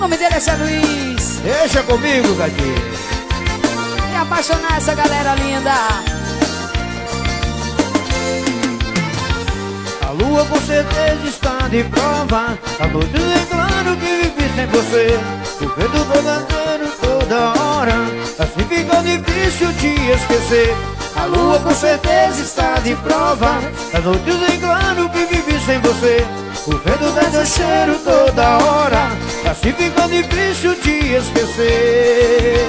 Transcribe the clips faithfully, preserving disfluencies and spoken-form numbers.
nome dele é Zé Luiz. Deixa comigo, gatinho. E apaixonar essa galera linda. A lua com certeza está de prova. A noite é claro que vivi sem você. O vento verdadeiro toda hora. Assim fica difícil te esquecer. A lua com certeza está de prova. A noite é claro que vivi sem você. O vento dá seu cheiro toda hora. Assim fica difícil te esquecer.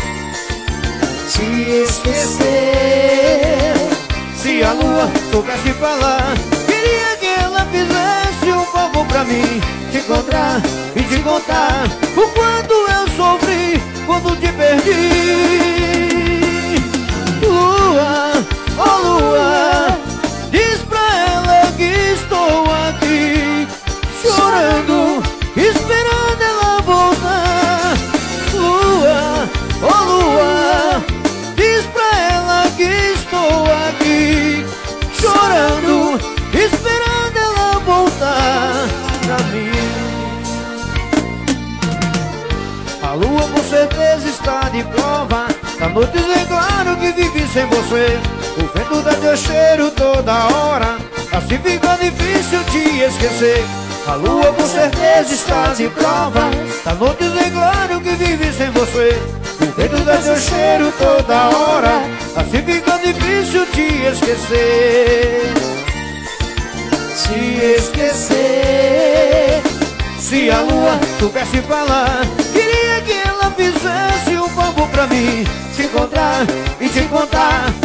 Te esquecer. Se a lua soubesse falar, queria que ela fizesse um favor pra mim. Te encontrar e te contar o quanto eu sofri quando te perdi. Lua, oh lua, diz pra ela que estou aqui, chorando, esperando ela voltar. Lua, oh lua, diz pra ela que estou aqui, chorando, esperando ela voltar pra mim. A lua com certeza está de prova. A noite é claro que vivi sem você. O vento dá teu cheiro toda hora. Assim fica difícil te esquecer. A lua com certeza está de prova. A noite é claro que vivi sem você. O vento dá teu cheiro toda hora. Assim fica difícil te esquecer. Te esquecer. Se a lua soubesse falar, queria que ela fizesse um favor pra mim. Te encontrar e te contar